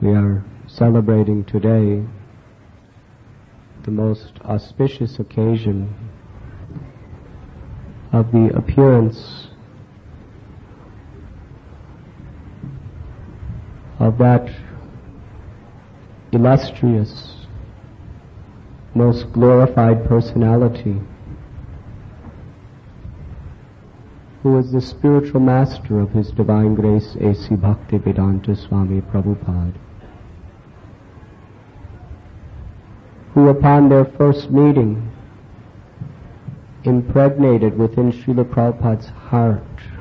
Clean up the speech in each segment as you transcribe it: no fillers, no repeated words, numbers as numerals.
We are celebrating today the most auspicious occasion of the appearance of that illustrious, most glorified personality who is the spiritual master of His Divine Grace A.C. Bhaktivedanta Swami Prabhupada, who upon their first meeting impregnated within Srila Prabhupada's heart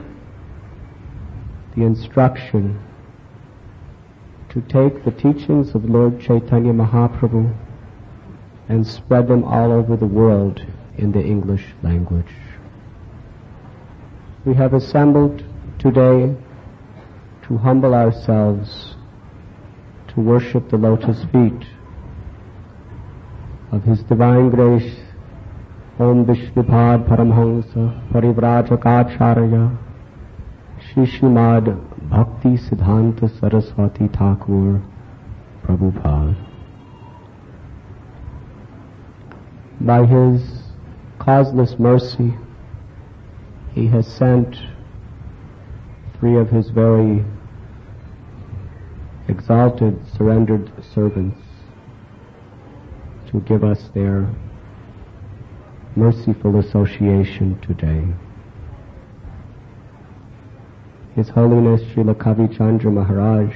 the instruction to take the teachings of Lord Chaitanya Mahaprabhu and spread them all over the world in the English language. We have assembled today to humble ourselves, to worship the lotus feet of His Divine Grace, Om Vishnupad Paramhamsa Parivrajakacharya Shri Srimad Bhakti Siddhanta Saraswati Thakur Prabhupada. By His causeless mercy, He has sent 3 of His very exalted, surrendered servants to give us their merciful association today. His Holiness Srila Kavi Chandra Maharaj,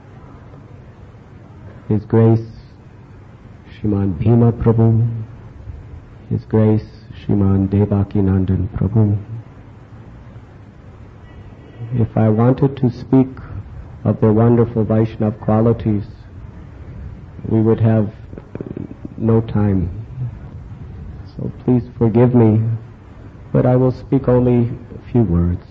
His Grace Shriman Bhima Prabhu, His Grace Shriman Devaki Nandan Prabhu. If I wanted to speak of their wonderful Vaishnava qualities, we would have no time. So please forgive me, but I will speak only a few words.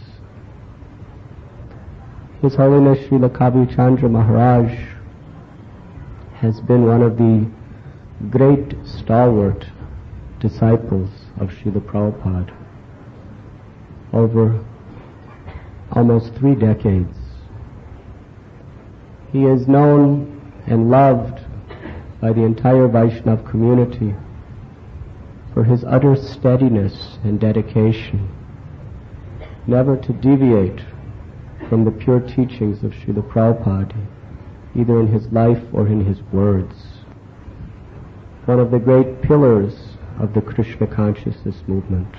His Holiness Srila Kavi Chandra Maharaj has been one of the great stalwart disciples of Srila Prabhupada over almost 3 decades. He is known and loved by the entire Vaishnava community for his utter steadiness and dedication, never to deviate from the pure teachings of Srila Prabhupada, either in his life or in his words. One of the great pillars of the Krishna consciousness movement.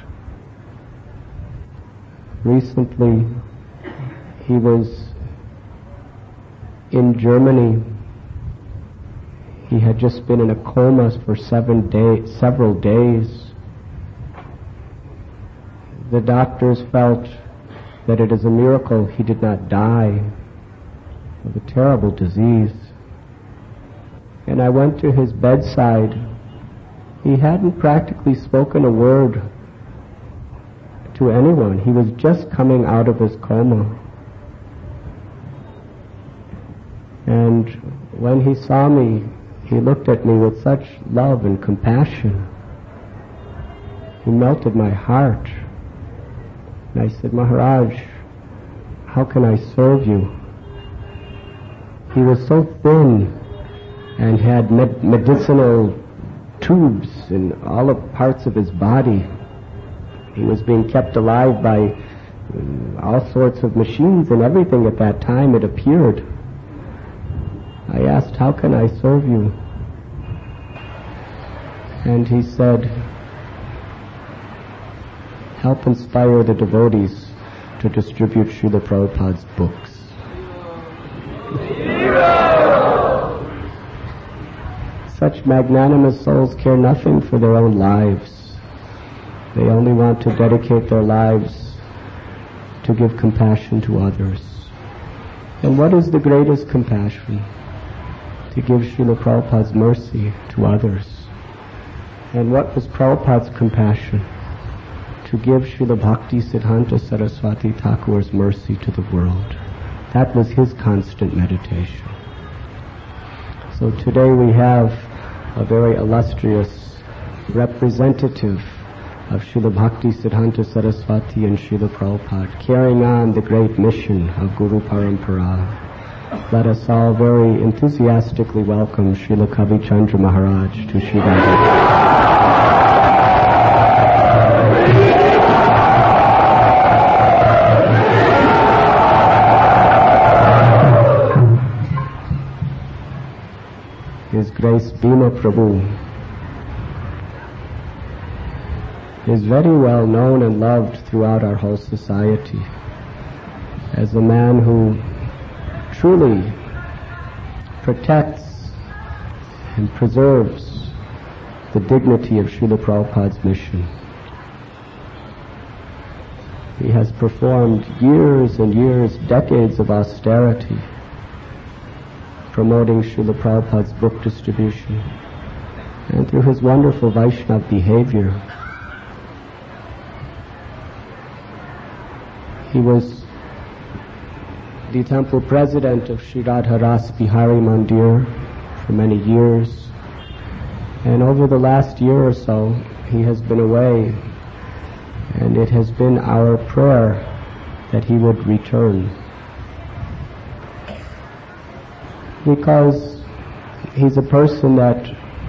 Recently, he was in Germany. He had just been in a coma for several days. The doctors felt that it is a miracle he did not die of a terrible disease. And I went to his bedside. He hadn't practically spoken a word to anyone. He was just coming out of his coma. And when he saw me, he looked at me with such love and compassion. He melted my heart. And I said, Maharaj, how can I serve you? He was so thin and had medicinal tubes in all the parts of his body. He was being kept alive by all sorts of machines and everything at that time, it appeared. I asked, how can I serve you? And he said, help inspire the devotees to distribute Srila Prabhupada's books. Such magnanimous souls care nothing for their own lives. They only want to dedicate their lives to give compassion to others. And what is the greatest compassion? To give Srila Prabhupada's mercy to others. And what was Prabhupada's compassion? To give Srila Bhakti Siddhanta Saraswati Thakur's mercy to the world. That was his constant meditation. So today we have a very illustrious representative of Srila Bhakti Siddhanta Saraswati and Srila Prabhupada, carrying on the great mission of Guru Parampara, Let us all very enthusiastically welcome Srila Kavi Chandra Maharaj to Sri Radha. His Grace Bhima Prabhu is very well known and loved throughout our whole society as a man who truly protects and preserves the dignity of Srila Prabhupada's mission. He has performed years and years, decades of austerity, promoting Srila Prabhupada's book distribution, and through his wonderful Vaishnava behavior, he was the temple president of Sri Radha Ras Bihari Mandir for many years, and over the last year or so he has been away, and it has been our prayer that he would return, because he's a person that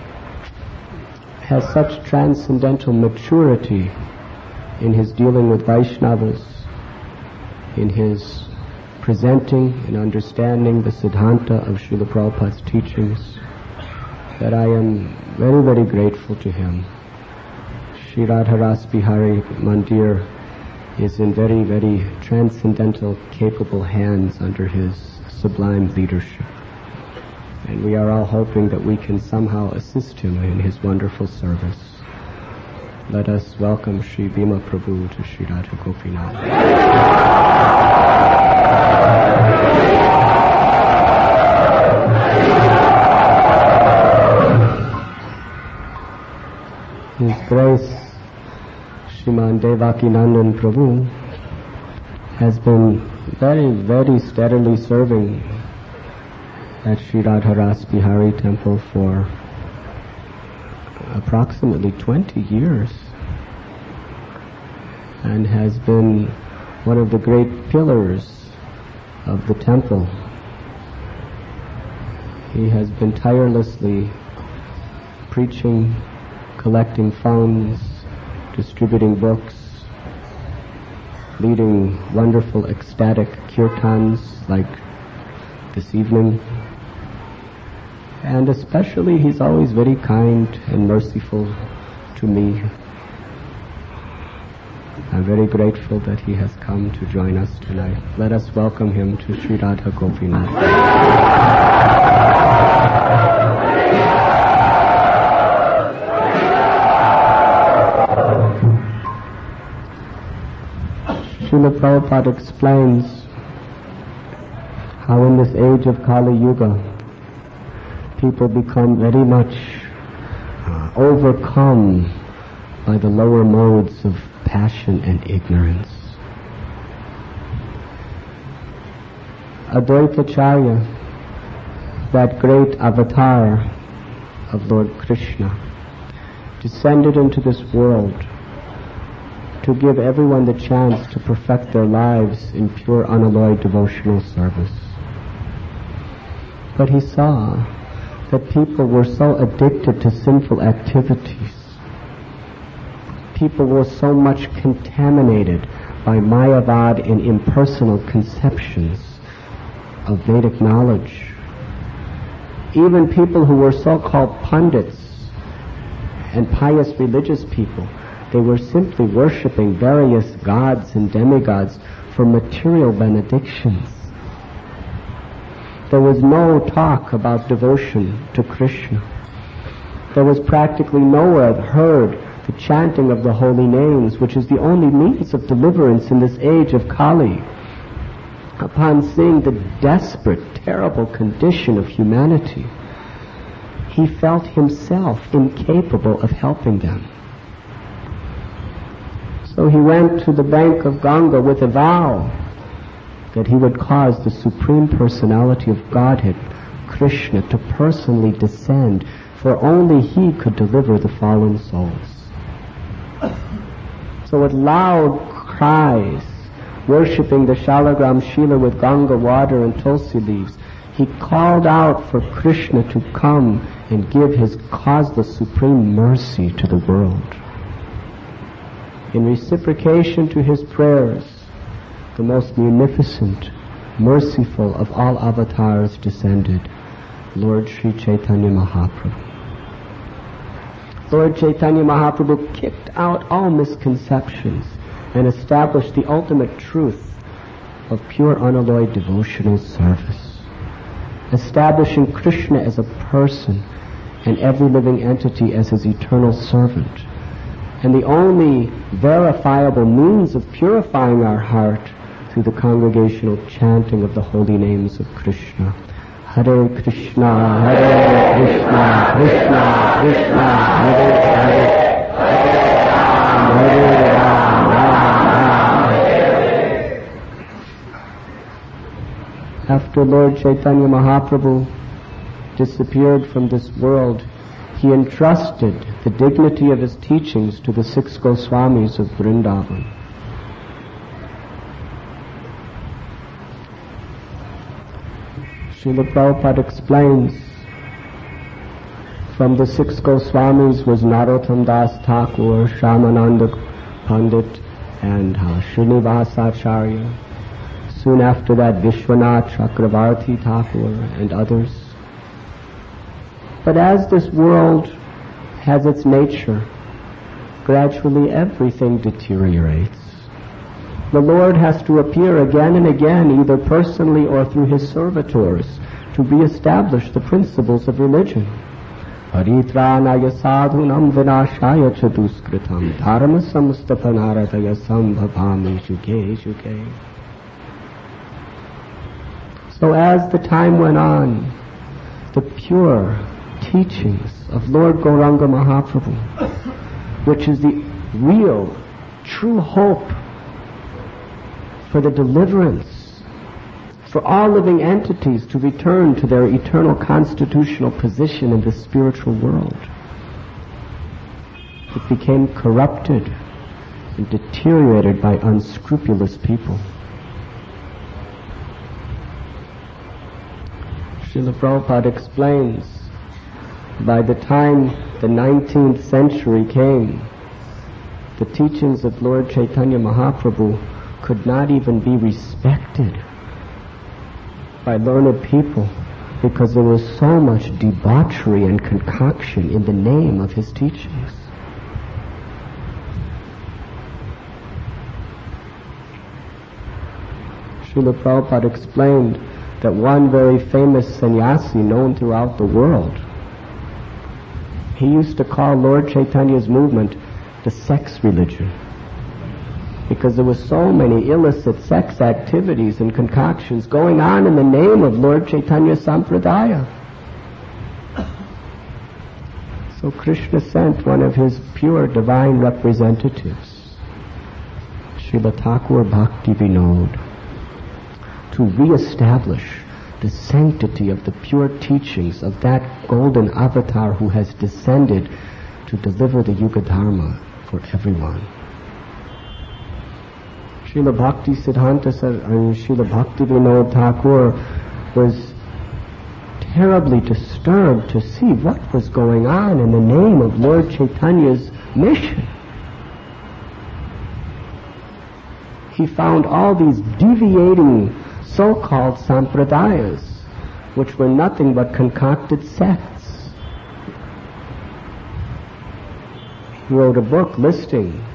has such transcendental maturity in his dealing with Vaishnavas, in his presenting and understanding the Siddhanta of Srila Prabhupada's teachings, that I am very, very grateful to him. Sri Radha Ras Bihari Mandir is in very, very transcendental, capable hands under his sublime leadership. And we are all hoping that we can somehow assist him in his wonderful service. Let us welcome Sri Bhima Prabhu to Sri Radha Gopinath. His Grace Shriman Devakinandan Prabhu has been very, very steadily serving at Sri Radha Ras Bihari Temple for approximately 20 years, and has been one of the great pillars of the temple. He has been tirelessly preaching, collecting funds, distributing books, leading wonderful ecstatic kirtans like this evening. And especially he's always very kind and merciful to me. I'm very grateful that he has come to join us tonight. Let us welcome him to Sri Radha Gopinath. Srila Prabhupada explains how in this age of Kali Yuga, people become very much overcome by the lower modes of passion and ignorance. Advaitacharya, that great avatar of Lord Krishna, descended into this world to give everyone the chance to perfect their lives in pure unalloyed devotional service. But he saw that people were so addicted to sinful activities. People were so much contaminated by Mayavad and impersonal conceptions of Vedic knowledge. Even people who were so-called pundits and pious religious people, they were simply worshipping various gods and demigods for material benedictions. There was no talk about devotion to Krishna. There was practically nowhere heard the chanting of the holy names, which is the only means of deliverance in this age of Kali. Upon seeing the desperate, terrible condition of humanity, he felt himself incapable of helping them. So he went to the bank of Ganga with a vow that he would cause the Supreme Personality of Godhead, Krishna, to personally descend, for only he could deliver the fallen souls. So with loud cries, worshipping the Shalagram Shila with Ganga water and Tulsi leaves, He called out for Krishna to come and give his causeless supreme mercy to the world. In reciprocation to his prayers, the most munificent, merciful of all avatars descended, Lord Sri Chaitanya Mahaprabhu. Lord Chaitanya Mahaprabhu kicked out all misconceptions and established the ultimate truth of pure unalloyed devotional service, establishing Krishna as a person and every living entity as his eternal servant, and the only verifiable means of purifying our heart through the congregational chanting of the holy names of Krishna. Hare Krishna, Hare Krishna, Krishna Krishna, Hare Hare, Hare Ram, Ram Ram, Hare Hare. After Lord Chaitanya Mahaprabhu disappeared from this world, he entrusted the dignity of his teachings to the 6 Goswamis of Vrindavan. Srila Prabhupada explains, from the 6 Goswamis was Narottam Das Thakur, Shyamananda Pandit, and Srinivasacharya. Soon after that, Vishwanath Chakravarti Thakur and others. But as this world has its nature, gradually everything deteriorates. The Lord has to appear again and again, either personally or through his servitors, to re-establish the principles of religion. Paritranaya sadhunam vinashaya chaduskritam dharma samstapanarataya sambhavami shuke shuke. So as the time went on, the pure teachings of Lord Gauranga Mahaprabhu, which is the real, true hope for the deliverance, for all living entities to return to their eternal constitutional position in the spiritual world. It became corrupted and deteriorated by unscrupulous people. Srila Prabhupada explains, by the time the 19th century came, the teachings of Lord Chaitanya Mahaprabhu could not even be respected by learned people because there was so much debauchery and concoction in the name of his teachings. Srila Prabhupada explained that one very famous sannyasi known throughout the world, he used to call Lord Chaitanya's movement the sex religion, because there were so many illicit sex activities and concoctions going on in the name of Lord Chaitanya Sampradaya. So Krishna sent one of his pure divine representatives, Srila Thakur Bhakti Vinod, to re-establish the sanctity of the pure teachings of that golden avatar who has descended to deliver the Yuga Dharma for everyone. Srila Bhakti Siddhanta Srila Bhakti Vinod Thakur was terribly disturbed to see what was going on in the name of Lord Chaitanya's mission. He found all these deviating so-called sampradayas, which were nothing but concocted sects. He wrote a book listing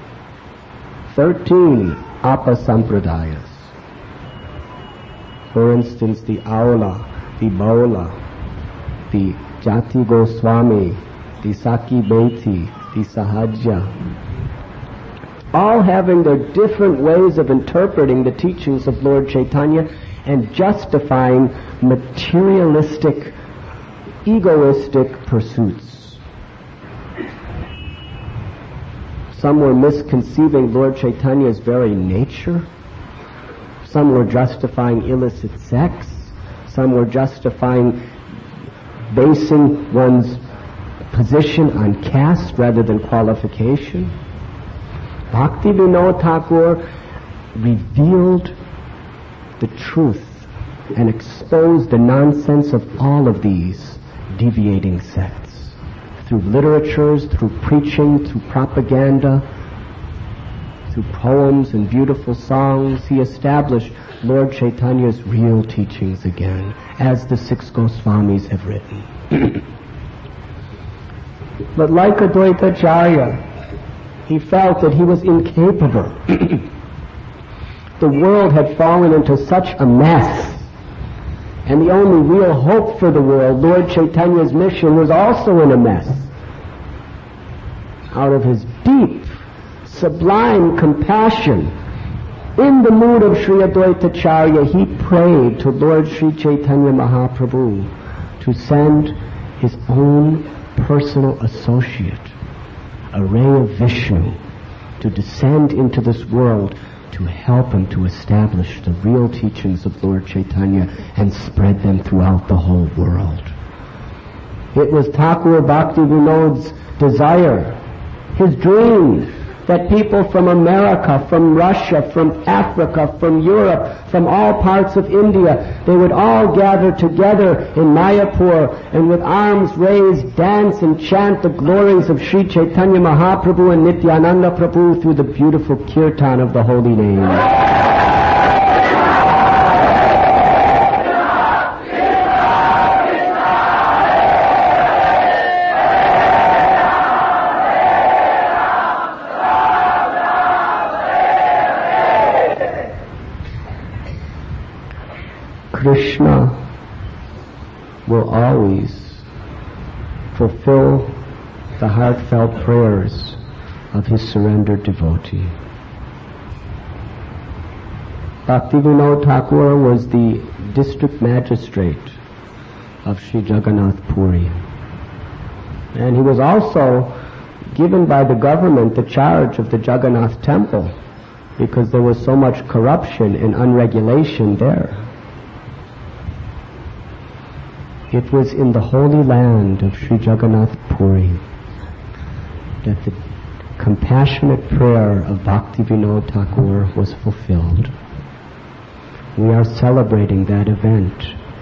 13 apa-sampradayas. For instance, the Aula, the Baula, the Jati Goswami, the Saki Beti, the Sahajya, all having their different ways of interpreting the teachings of Lord Chaitanya and justifying materialistic, egoistic pursuits. Some were misconceiving Lord Chaitanya's very nature. Some were justifying illicit sex. Some were justifying basing one's position on caste rather than qualification. Bhakti Vinod Thakur revealed the truth and expose the nonsense of all of these deviating sects. Through literatures, through preaching, through propaganda, through poems and beautiful songs, he established Lord Chaitanya's real teachings again, as the six Goswamis have written. But like Advaita Acharya, he felt that he was incapable. The world had fallen into such a mess, and the only real hope for the world, Lord Chaitanya's mission, was also in a mess. Out of his deep, sublime compassion, in the mood of Sri Advaita Acharya, he prayed to Lord Sri Chaitanya Mahaprabhu to send his own personal associate, a ray of Vishnu, to descend into this world to help him to establish the real teachings of Lord Chaitanya and spread them throughout the whole world. It was Thakur Bhaktivinod's desire, his dream, that people from America, from Russia, from Africa, from Europe, from all parts of India, they would all gather together in Mayapur and with arms raised dance and chant the glories of Sri Chaitanya Mahaprabhu and Nityananda Prabhu through the beautiful kirtan of the holy name. Krishna will always fulfill the heartfelt prayers of his surrendered devotee. Bhaktivinoda Thakur was the district magistrate of Sri Jagannath Puri. And he was also given by the government the charge of the Jagannath temple because there was so much corruption and unregulation there. It was in the holy land of Sri Jagannath Puri that the compassionate prayer of Bhaktivinoda Thakur was fulfilled. We are celebrating that event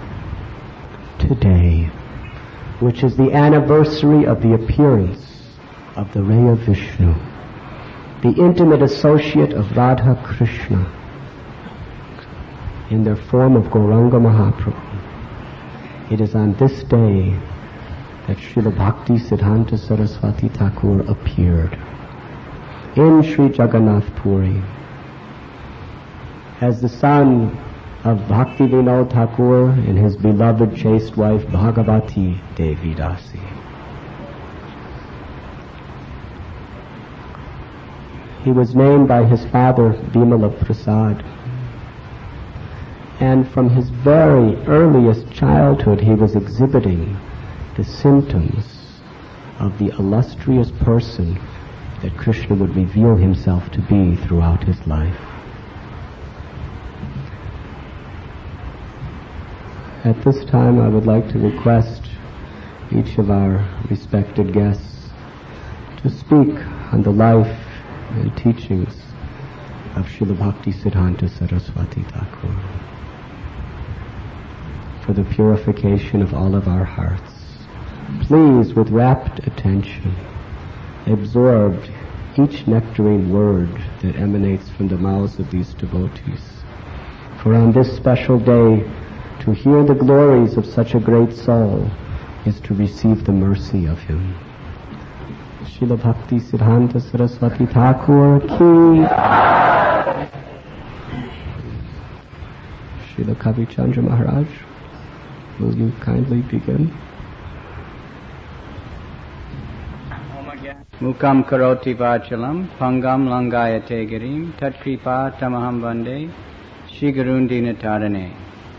today, which is the anniversary of the appearance of the ray of Vishnu, the intimate associate of Radha Krishna in their form of Gauranga Mahaprabhu. It is on this day that Srila Bhakti Siddhanta Saraswati Thakur appeared in Sri Jagannath Puri as the son of Bhaktivinoda Thakur and his beloved chaste wife Bhagavati Devi Dasi. He was named by his father Bimala Prasad. And from his very earliest childhood he was exhibiting the symptoms of the illustrious person that Krishna would reveal himself to be throughout his life. At this time I would like to request each of our respected guests to speak on the life and teachings of Srila Bhakti Siddhanta Saraswati Thakur, for the purification of all of our hearts. Please, with rapt attention, absorb each nectarine word that emanates from the mouths of these devotees. For on this special day, to hear the glories of such a great soul is to receive the mercy of him. Srila Bhakti Siddhanta Saraswati Thakur ki. Srila Kavi Chandra Maharaj, will you kindly begin? Mukam karoti vachalam, pangam langayate girim, tatkripa tamaham vande, shigarundi natarane.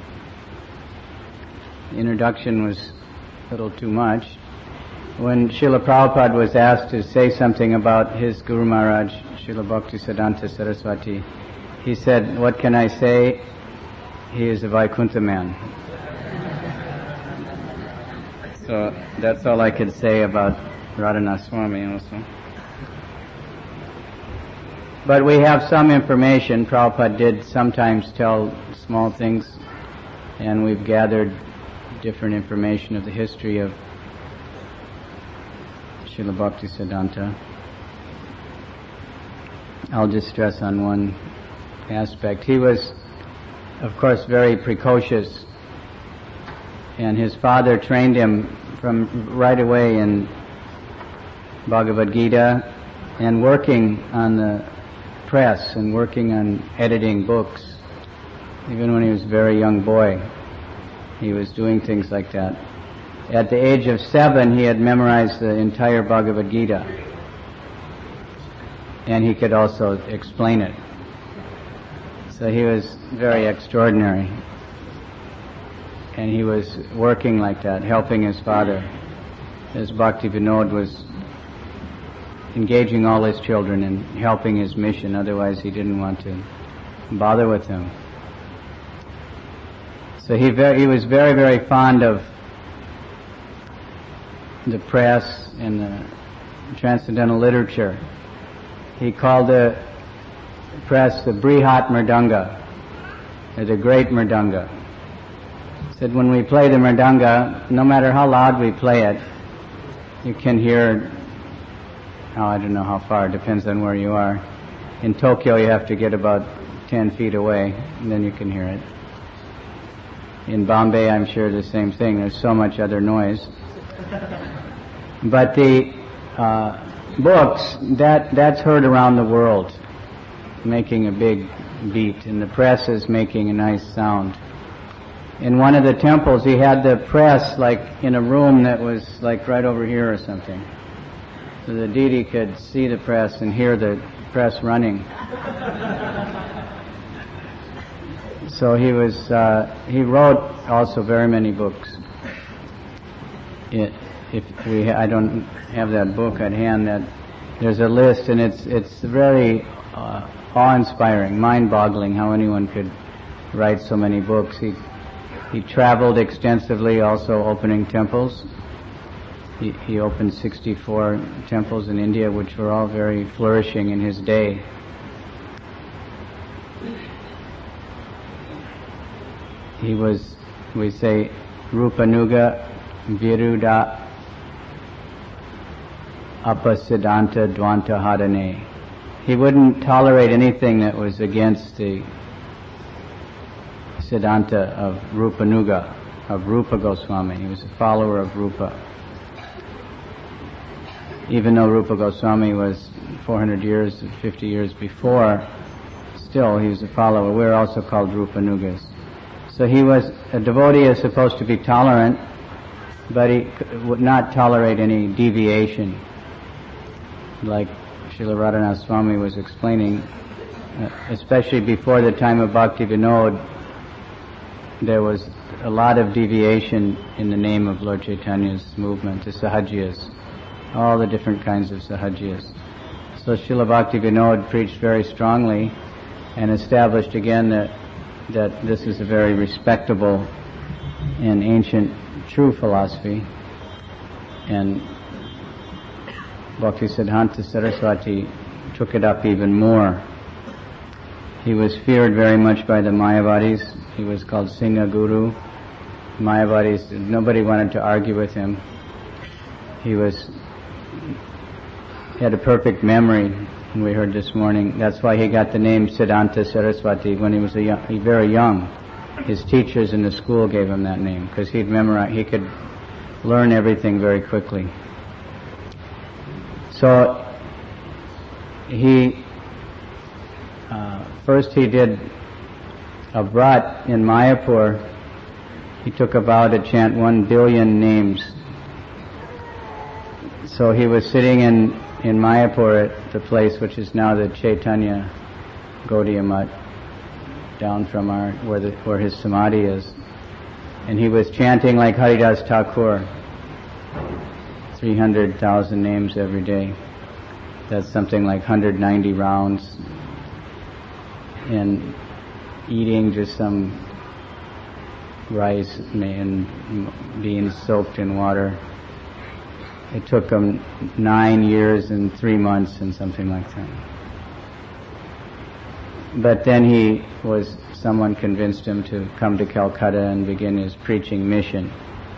The introduction was a little too much. When Srila Prabhupada was asked to say something about his Guru Maharaj, Srila Bhakti Siddhanta Saraswati, he said, "What can I say? He is a Vaikuntha man." So that's all I could say about Radhanath Swami also. But we have some information. Prabhupada did sometimes tell small things and we've gathered different information of the history of Srila Bhaktisiddhanta. I'll just stress on one aspect. He was, of course, very precocious, and his father trained him from right away in Bhagavad Gita and working on the press and working on editing books. Even when he was a very young boy, he was doing things like that. At the age of 7, he had memorized the entire Bhagavad Gita, and he could also explain it. So he was very extraordinary, and he was working like that, helping his father, as Bhakti Vinod was engaging all his children in helping his mission. Otherwise he didn't want to bother with them. So he was very, very fond of the press and the transcendental literature. He called the press the Brihat Mridanga, the great Mridanga. He said when we play the Mridanga, no matter how loud we play it, you can hear, I don't know how far, it depends on where you are. In Tokyo you have to get about 10 feet away, and then you can hear it. In Bombay I'm sure the same thing, there's so much other noise. But the books, that's heard around the world, making a big beat, and the press is making a nice sound. In one of the temples he had the press like in a room that was like right over here or something. So the deity could see the press and hear the press running. So he wrote also very many books. I don't have that book at hand, that there's a list, and it's very awe-inspiring, mind-boggling how anyone could write so many books. He traveled extensively, also opening temples. He opened 64 temples in India, which were all very flourishing in his day. He was, we say, Rupanuga Viruddha Apasiddhanta Dvanta Hadane. He wouldn't tolerate anything that was against the Siddhanta of Rupanuga, of Rupa Goswami. He was a follower of Rupa. Even though Rupa Goswami was 400 years, 50 years before, still he was a follower. We're also called Rupanugas. So a devotee is supposed to be tolerant, but he would not tolerate any deviation. Like Srila Radhanath Swami was explaining, especially before the time of Bhakti Vinod, there was a lot of deviation in the name of Lord Chaitanya's movement, the Sahajiyas, all the different kinds of Sahajiyas. So Srila Bhakti Vinod preached very strongly and established again that this is a very respectable and ancient true philosophy, and Bhaktisiddhanta Saraswati took it up even more. He was feared very much by the Mayavadis. He was called Singha Guru. Mayavadis, nobody wanted to argue with him. He had a perfect memory, and we heard this morning. That's why he got the name Siddhanta Saraswati when he was very young. His teachers in the school gave him that name because he could learn everything very quickly. So first he did a vrat in Mayapur. He took a vow to chant 1 billion names. So he was sitting in Mayapur at the place which is now the Chaitanya Gaudiya Mutt, down from where his samadhi is, and he was chanting like Haridas Thakur, 300,000 names every day. That's something like 190 rounds, and eating just some rice and beans soaked in water. It took him 9 years and 3 months and something like that. But then someone convinced him to come to Calcutta and begin his preaching mission.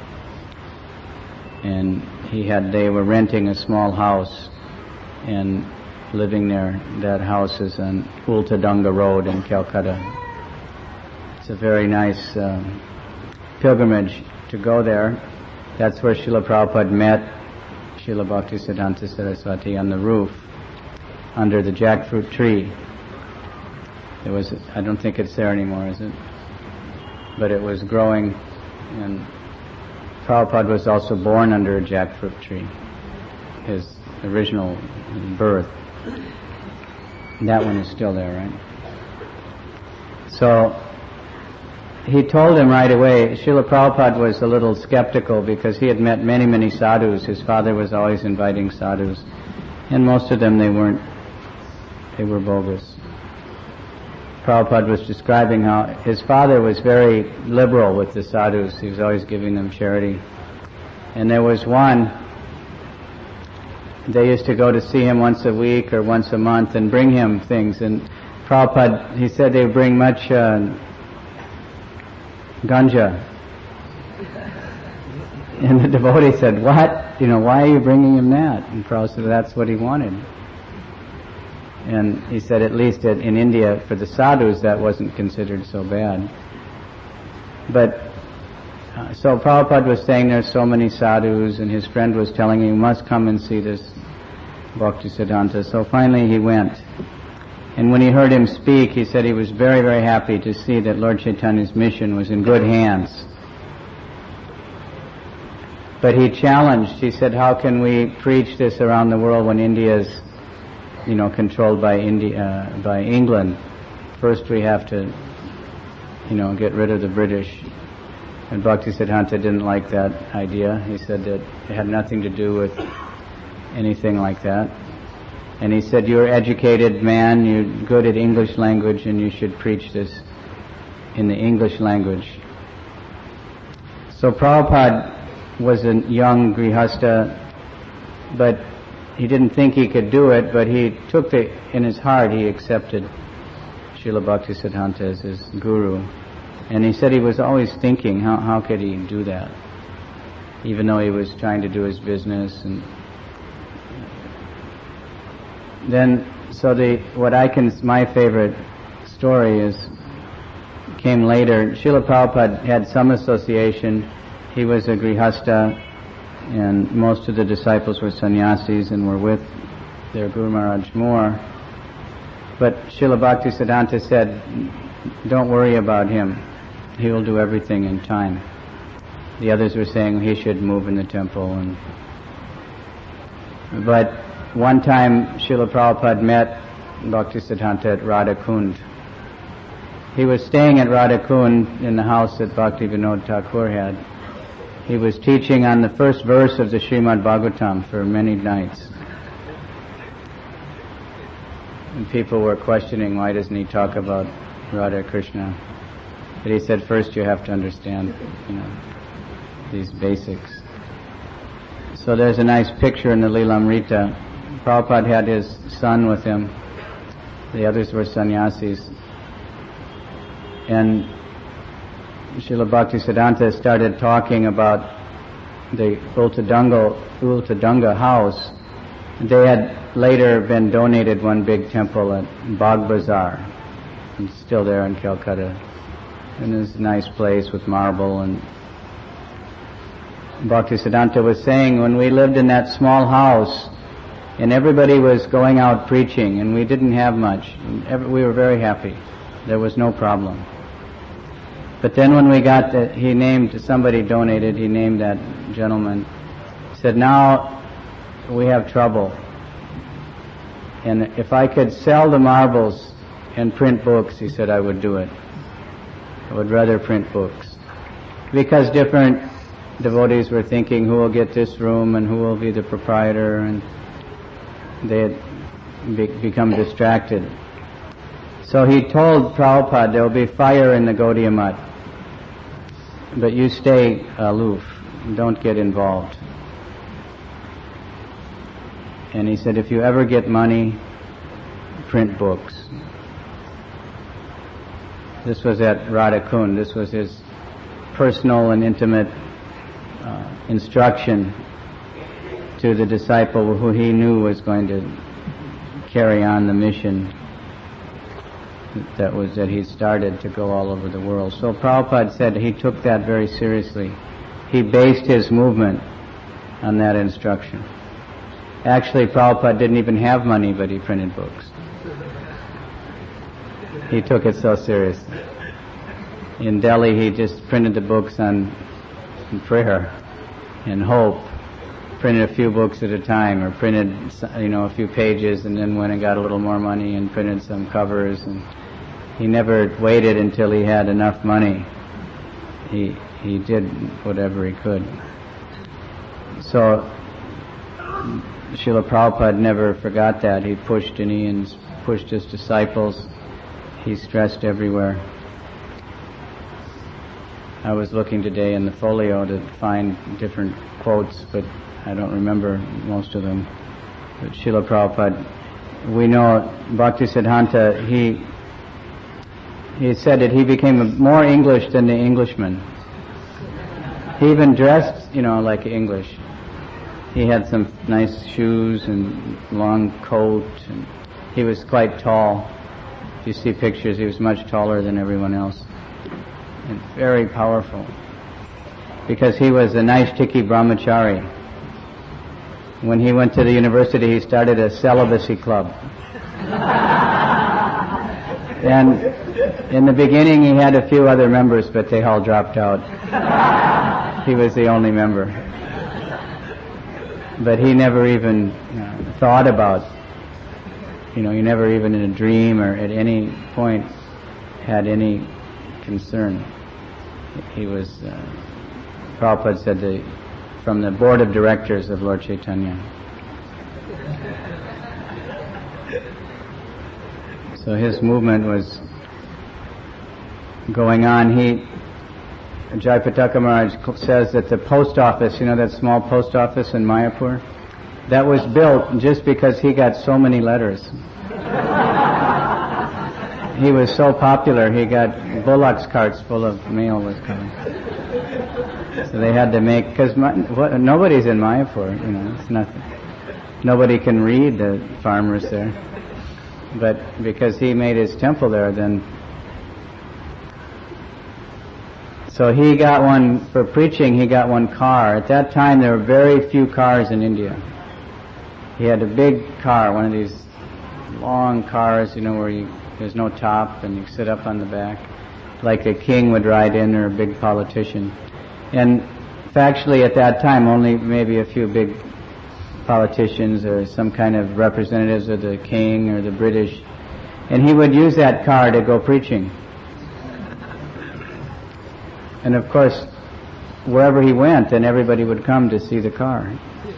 And they were renting a small house and living there. That house is on Ulta Dunga Road in Calcutta. It's a very nice pilgrimage to go there. That's where Srila Prabhupada met Srila Bhaktisiddhanta Saraswati on the roof under the jackfruit tree. I don't think it's there anymore, is it? But it was growing, and Prabhupada was also born under a jackfruit tree, his original birth. That one is still there, right? So he told him right away. Srila Prabhupada was a little skeptical because he had met many, many sadhus. His father was always inviting sadhus, and most of them they were bogus. Prabhupada was describing how his father was very liberal with the sadhus. He was always giving them charity. And there was one, they used to go to see him once a week or once a month and bring him things. And Prabhupada, he said they bring much ganja. And the devotee said, "What? Why are you bringing him that?" And Prabhupada said, "That's what he wanted." And he said, at least in India, for the sadhus, that wasn't considered so bad. But, so Prabhupada was saying there's so many sadhus, and his friend was telling him, "You must come and see this Bhaktisiddhanta." So finally he went. And when he heard him speak, he said he was very, very happy to see that Lord Chaitanya's mission was in good hands. But he challenged, he said, how can we preach this around the world when India is controlled by England? First we have to, get rid of the British. And Bhaktisiddhanta didn't like that idea. He said that it had nothing to do with anything like that. And he said, you're an educated man, you're good at English language, and you should preach this in the English language. So Prabhupada was a young grihasta, but he didn't think he could do it, but he took in his heart, he accepted Srila Bhaktisiddhanta as his guru. And he said he was always thinking, how could he do that? Even though he was trying to do his business. And then, my favorite story came later. Srila Prabhupada had some association. He was a grihasta, and most of the disciples were sannyasis and were with their Guru Maharaj more. But Srila Bhaktisiddhanta said, don't worry about him. He will do everything in time. The others were saying he should move in the temple. But one time Srila Prabhupada met Bhaktisiddhanta at Radha Kund. He was staying at Radha Kund in the house that Bhakti Vinod Thakur had. He was teaching on the first verse of the Srimad Bhagavatam for many nights. And people were questioning, why doesn't he talk about Radha Krishna? But he said, first you have to understand, these basics. So there's a nice picture in the Lilamrita. Prabhupada had his son with him. The others were sannyasis. And Srila Bhaktisiddhanta started talking about the Ulta Dunga house. They had later been donated one big temple at Bagh Bazaar. It's still there in Calcutta. And it's a nice place with marble. And Bhaktisiddhanta was saying, when we lived in that small house, and everybody was going out preaching, and we didn't have much, we were very happy. There was no problem. But then when we got somebody donated, he named that gentleman, said, now we have trouble. And if I could sell the marbles and print books, he said, I would do it. I would rather print books. Because different devotees were thinking, who will get this room and who will be the proprietor, and they had become distracted. So he told Prabhupada, there will be fire in the Gaudiya Math, but you stay aloof, don't get involved. And he said, if you ever get money, print books. This was at Radhakund. This was his personal and intimate instruction to the disciple who he knew was going to carry on the mission that he started to go all over the world. So Prabhupada said he took that very seriously. He based his movement on that instruction. Actually, Prabhupada didn't even have money, but he printed books. He took it so seriously. In Delhi, he just printed the books on prayer and hope. Printed a few books at a time, or printed, a few pages, and then went and got a little more money and printed some covers. And he never waited until he had enough money. He did whatever he could. So Srila Prabhupada never forgot that. He pushed and he pushed his disciples. He stressed everywhere. I was looking today in the folio to find different quotes, but I don't remember most of them. But Srila Prabhupada, we know Bhaktisiddhanta, he said that he became more English than the Englishman. He even dressed, like English. He had some nice shoes and long coat, and he was quite tall. If you see pictures, he was much taller than everyone else. And very powerful. Because he was a Naishtiki brahmachari. When he went to the university, he started a celibacy club. And in the beginning, he had a few other members, but they all dropped out. He was the only member. But he never even thought about, he never even in a dream or at any point had any concern. He was, Prabhupada said, from the board of directors of Lord Chaitanya. So his movement was going on. Jayapataka Maharaj says that the post office, that small post office in Mayapur, that was built just because he got so many letters. He was so popular, he got bullocks carts full of mail was coming. So they had to make, because nobody's in Mayapur, it's nothing. Nobody can read, the farmers there. But because he made his temple there, then... So he got one, for preaching, he got one car. At that time, there were very few cars in India. He had a big car, one of these long cars, where there's no top and you sit up on the back, like a king would ride in or a big politician. And factually at that time, only maybe a few big politicians or some kind of representatives of the king or the British. And he would use that car to go preaching. And of course, wherever he went, then everybody would come to see the car.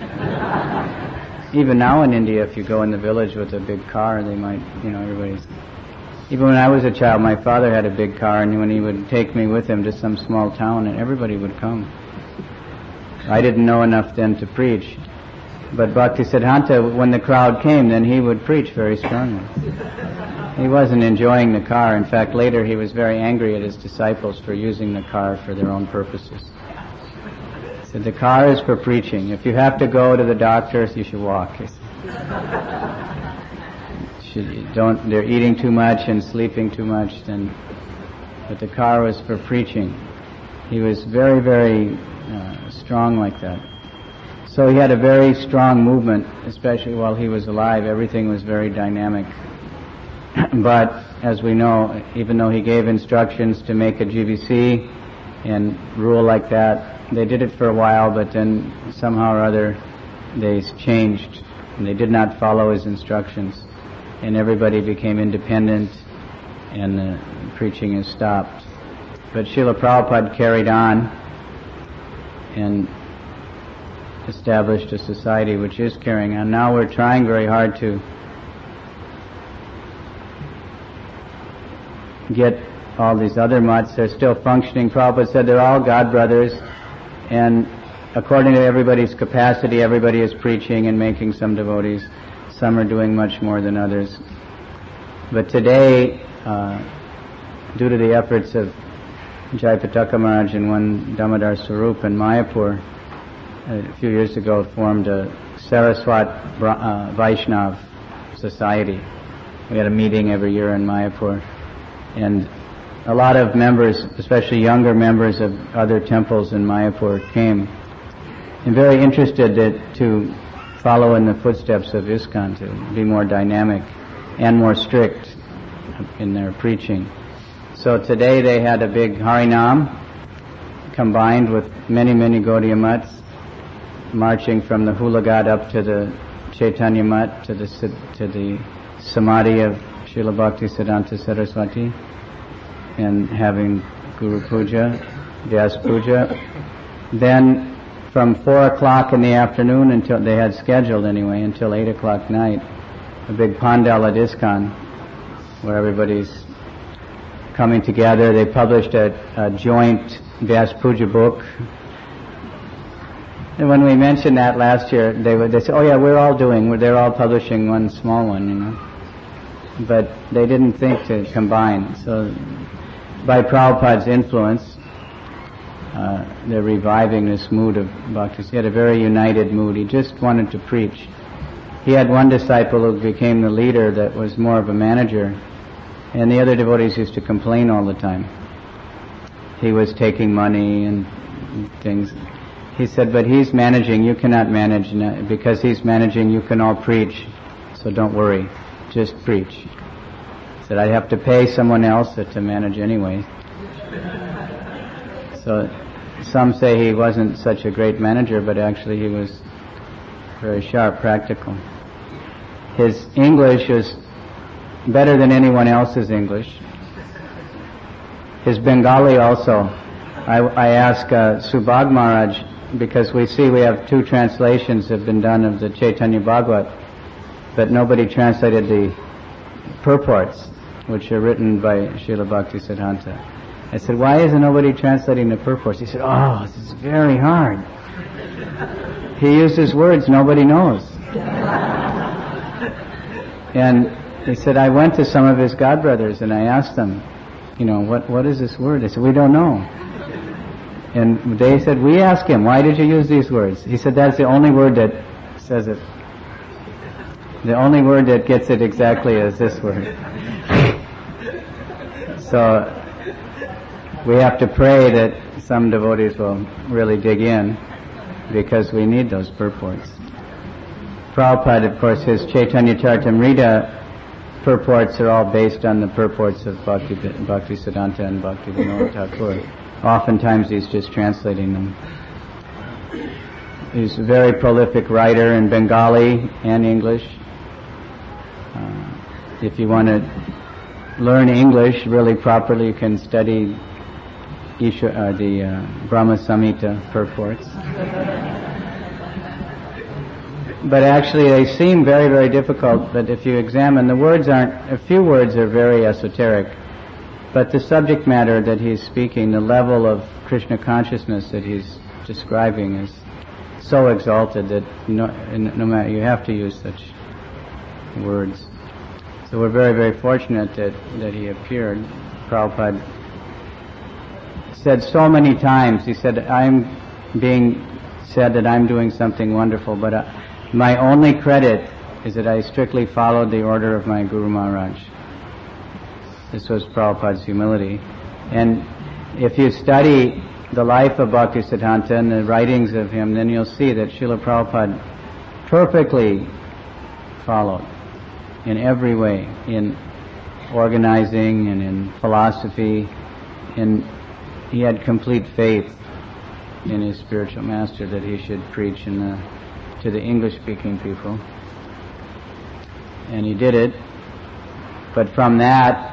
Even now in India, if you go in the village with a big car, they might, everybody's... Even when I was a child, my father had a big car, and when he would take me with him to some small town, and everybody would come. I didn't know enough then to preach. But Bhaktisiddhanta, when the crowd came, then he would preach very strongly. He wasn't enjoying the car. In fact, later he was very angry at his disciples for using the car for their own purposes. He said, the car is for preaching. If you have to go to the doctor, you should walk. They're eating too much and sleeping too much, but the car was for preaching. He was very, very strong like that. So he had a very strong movement, especially while he was alive. Everything was very dynamic. But, as we know, even though he gave instructions to make a GBC and rule like that, they did it for a while, but then somehow or other they changed, and they did not follow his instructions. And everybody became independent, and the preaching is stopped. But Srila Prabhupada carried on and established a society which is carrying on. Now we're trying very hard to get all these other mutts. They're still functioning. Prabhupada said they're all God brothers, and according to everybody's capacity, everybody is preaching and making some devotees. Some are doing much more than others. But today, due to the efforts of Jayapataka Maharaj and one Damodar Swarup in Mayapur, a few years ago formed a Saraswat Vaishnav Society. We had a meeting every year in Mayapur, and a lot of members, especially younger members of other temples in Mayapur, came and very interested to follow in the footsteps of ISKCON, to be more dynamic and more strict in their preaching. So today they had a big Harinam combined with many, many Gaudiya Mats, marching from the Hulaghat up to the Chaitanya Mat, to the Samadhi of Srila Bhaktisiddhanta Saraswati, and having Guru Puja, Vyas Puja. Then from 4 o'clock in the afternoon until, they had scheduled anyway, until 8 o'clock night, a big pandal at ISKCON, where everybody's coming together. They published a joint Vyas Puja book. And when we mentioned that last year, they said, oh yeah, they're all publishing one small one, you know. But they didn't think to combine. So by Prabhupada's influence, they're reviving this mood of bhakti. He had a very united mood. He just wanted to preach. He had one disciple who became the leader that was more of a manager, and the other devotees used to complain all the time. He was taking money and things. He said, but he's managing, you cannot manage. Because he's managing, you can all preach. So don't worry, just preach. He said, I have to pay someone else to manage anyway. So some say he wasn't such a great manager, but actually he was very sharp, practical. His English was better than anyone else's English. His Bengali also. I asked Subhag Maharaj, because we have 2 translations have been done of the Chaitanya Bhagavat, but nobody translated the purports, which are written by Srila Bhaktisiddhanta. I said, why isn't nobody translating the purports? He said, oh, this is very hard. He uses words nobody knows. And he said, I went to some of his godbrothers and I asked them, you know, what is this word? They said, we don't know. And they said, we asked him, why did you use these words? He said, that's the only word that says it. The only word that gets it exactly is this word. So we have to pray that some devotees will really dig in, because we need those purports. Prabhupada, of course, his Chaitanya Charitamrita purports are all based on the purports of Bhaktisiddhanta and Bhaktivinoda Thakur. Oftentimes he's just translating them. He's a very prolific writer in Bengali and English. If you want to learn English really properly, you can study the Brahma Samhita purports. But actually they seem very, very difficult, but if you examine, a few words are very esoteric, but the subject matter that he's speaking, the level of Krishna consciousness that he's describing is so exalted that no matter, you have to use such words. So we're very, very fortunate that he appeared. Prabhupada said so many times, he said, I'm being said that I'm doing something wonderful, but my only credit is that I strictly followed the order of my Guru Maharaj. This was Prabhupada's humility. And if you study the life of Bhaktisiddhanta and the writings of him, then you'll see that Srila Prabhupada perfectly followed in every way, in organizing and in philosophy, and he had complete faith in his spiritual master that he should preach to the English-speaking people. And he did it. But from that,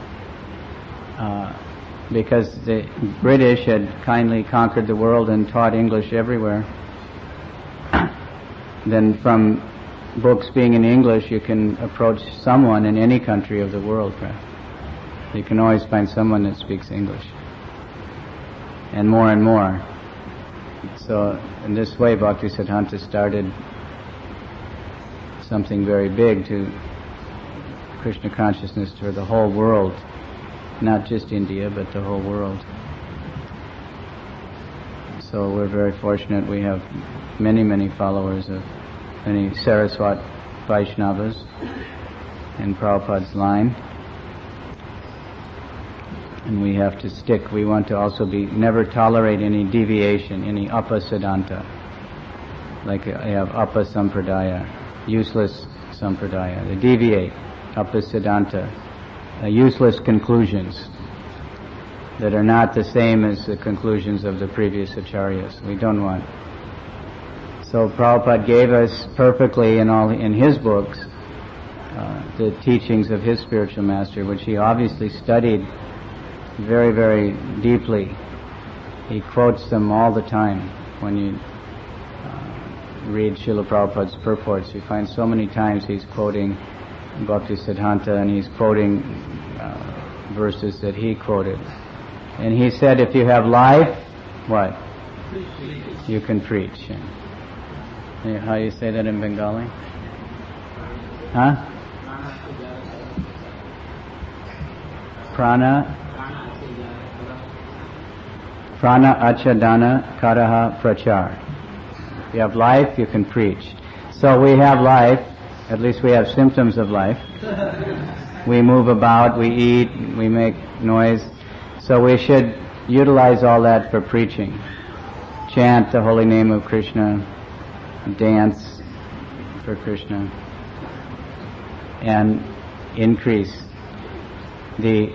because the British had kindly conquered the world and taught English everywhere, then from books being in English, you can approach someone in any country of the world. You can always find someone that speaks English. And more. So in this way, Bhaktisiddhanta started something very big to Krishna consciousness for the whole world. not just India, but the whole world. So we're very fortunate. We have many, many followers of many Saraswat Vaishnavas in Prabhupada's line. And we have to stick. We want to also never tolerate any deviation, any apasiddhanta. Like I have apasampradaya, useless sampradaya. They deviate, apasiddhanta, useless conclusions that are not the same as the conclusions of the previous acharyas. We don't want. So Prabhupada gave us perfectly in his books the teachings of his spiritual master, which he obviously studied very, very deeply. He quotes them all the time. When you read Srila Prabhupada's purports, you find so many times he's quoting Bhaktisiddhanta and he's quoting verses that he quoted. And he said, if you have life, what? You can preach. How you say that in Bengali? Huh? Prana achadana karaha prachar. If you have life, you can preach. So we have life, at least we have symptoms of life. We move about, we eat, we make noise. So we should utilize all that for preaching. Chant the holy name of Krishna, dance for Krishna, and increase the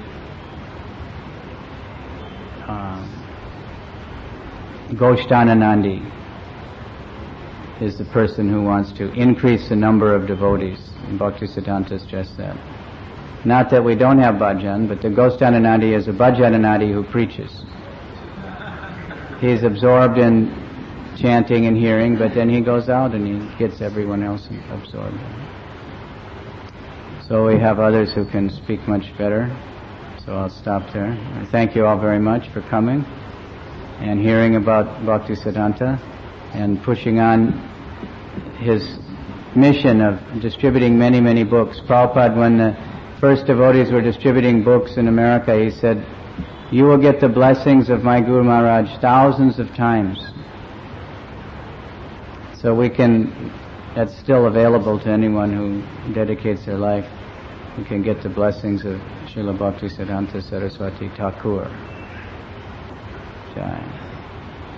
Goshthananandi is the person who wants to increase the number of devotees. And Bhaktisiddhanta stressed that. Not that we don't have bhajan, but the Goshthananandi is a bhajananandi who preaches. He's absorbed in chanting and hearing, but then he goes out and he gets everyone else absorbed. So we have others who can speak much better. So I'll stop there. I thank you all very much for coming and hearing about Bhaktisiddhanta and pushing on his mission of distributing many, many books. Prabhupada, when the first devotees were distributing books in America, he said, you will get the blessings of my Guru Maharaj thousands of times. So that's still available to anyone who dedicates their life. We can get the blessings of Srila Bhaktisiddhanta Saraswati Thakur. Jai.